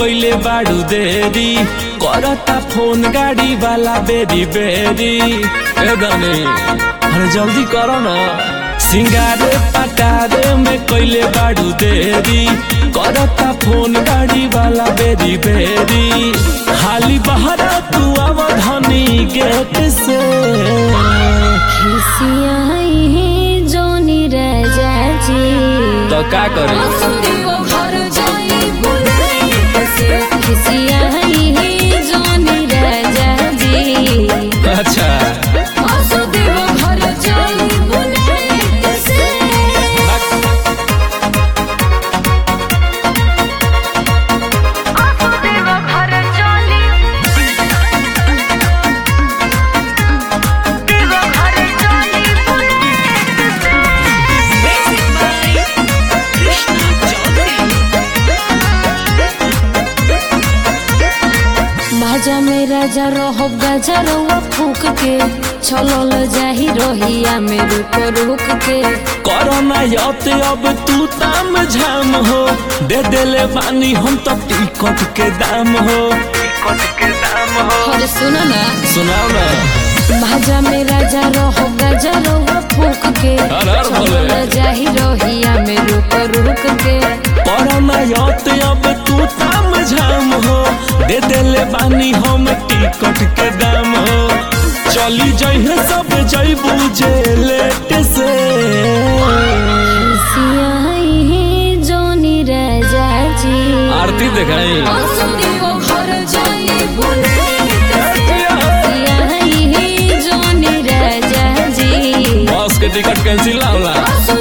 कोइले बाड़ू देरी करता फोन गाड़ी वाला बेरी बेरी ए गाने अरे जल्दी करो ना। सिंगारे पटारे में कोइले बाड़ू देरी करता फोन गाड़ी वाला बेरी बेरी हाली बहरा तू अवधानी गेट से जोनी राजा जी तो का करे जोनी राजा जी अच्छा बाजा में राजा रहो गाजा रहुआ फूक के छलल जाही रोहिया में रुक रुक के कोरोना याते अब तू ताम झाम हो दे देले बानी हम तो टिकट के दाम हो अरे सुनो ना सुनाओ ना। बाजा में राजा रहो गाजा रहुआ फूक के छलल जाही रोहिया में रुक रुक के कोरोना याते अब तू ताम झाम हो दे देले बानी हम टिकट के दाम हो चली जइहे सब जइबू जे लेट से जोनी राजा जी आरती देखाई जोनी राजा जी बस के टिकट कैंसिल ना होला।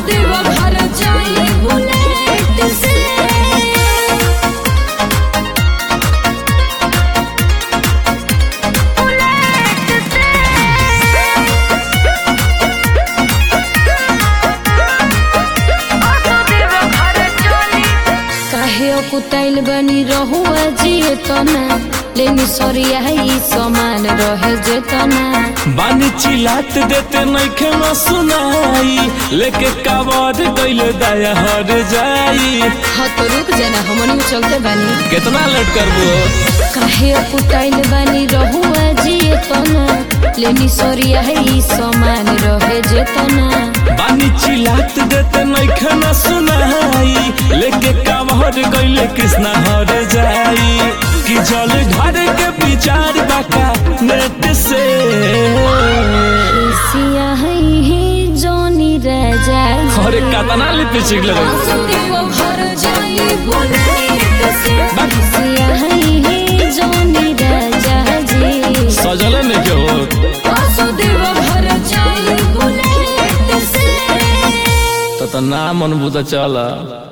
कुटाइल बनी रहुआ जिए तना लेनी सरिया ही समान रहे जे तना बानी चिल्लात देते नइखे न सुनाई लेके कावर गइल दया हर जाई। हाँ तो रुक जाना हमनी में चलते बानी कितना लेट करबो काहे कुटाइल बनी रहुआ जिए तना लेनी सरिया ही समान रहे जे तना बानी चिल्लात देते नइखे न सुनाई लेके कावर गइल कृष्णा हर जाई कि जल घर के विचार बाका नेट से जोनी राजा अरे कतना लिपस्टिक लगे जोनी राजा जी सजल नहीं हो तो ना मन बुझा चला।